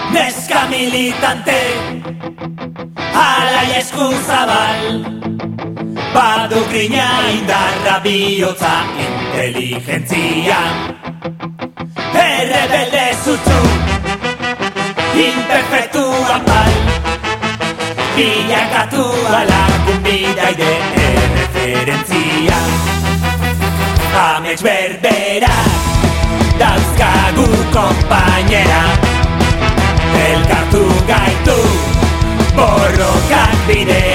Neska militante, alai eskuzabal, badu grina indarra bihotza inteligentzia. Errebelde zutzu, imperfektu apal, bilakatu alakun bidaide erreferentzia. Amets berberak dauzkagu konpainera, elkartu gaitu borrokak bide